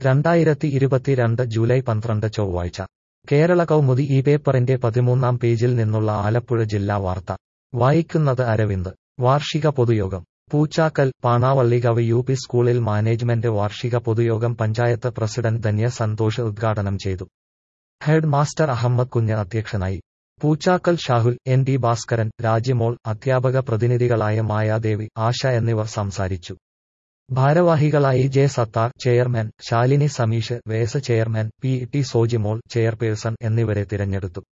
2022 July 12 ചൊവ്വാഴ്ച കേരള കൗമുദി ഈ പേപ്പറിന്റെ 13-ാം പേജിൽ നിന്നുള്ള ആലപ്പുഴ ജില്ലാ വാർത്ത വായിക്കുന്നത് അരവിന്ദ്. വാർഷിക പൊതുയോഗം പൂച്ചാക്കൽ. പാണാവള്ളികാവ് യു.പി. സ്കൂളിൽ മാനേജ്മെന്റ് വാർഷിക പൊതുയോഗം പഞ്ചായത്ത് പ്രസിഡന്റ് ധന്യ സന്തോഷ് ഉദ്ഘാടനം ചെയ്തു. ഹെഡ് മാസ്റ്റർ അഹമ്മദ് കുഞ്ഞ് അധ്യക്ഷനായി. പൂച്ചാക്കൽ ഷാഹുൽ, എൻ.ടി. ഭാസ്കരൻ, രാജിമോൾ, അധ്യാപക പ്രതിനിധികളായ മായാദേവി, ആശ എന്നിവർ സംസാരിച്ചു. ഭാരവാഹികളായി J. Sathar chairman, Shalini Sameesh vice chairman, PT. Sojimol chairperson എന്നിവരെ തിരഞ്ഞെടുത്തു.